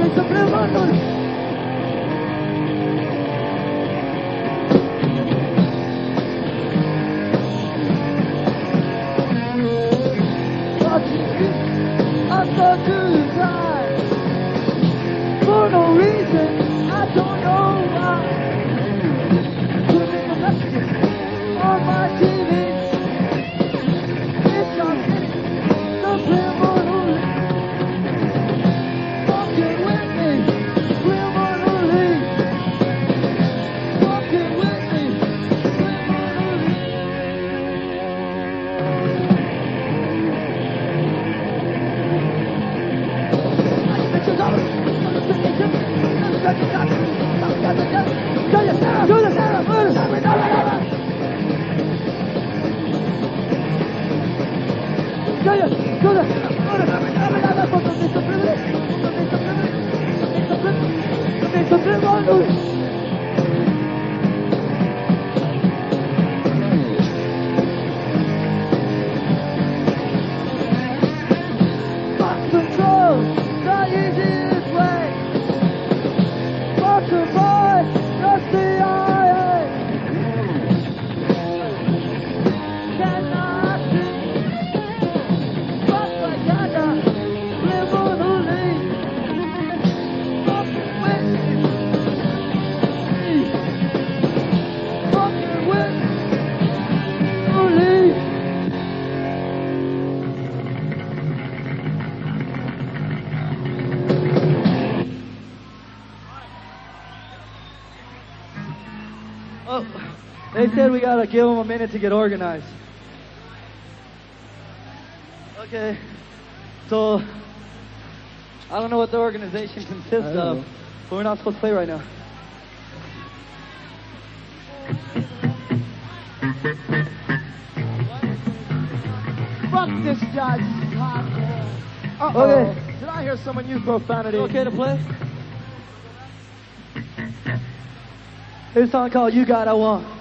For no reason, I don't know why. Putting a message on my TV. It's our city, subliminally. Walking with me, subliminally. Walking with me, subliminally. Oh, they said we gotta give them a minute to get organized. Okay, so I don't know what the organization consists of, but we're not supposed to play right now. Fuck this judge. Uh-oh. Okay. Did I hear someone use profanity? Okay to play? Here's a song called You Got I Want.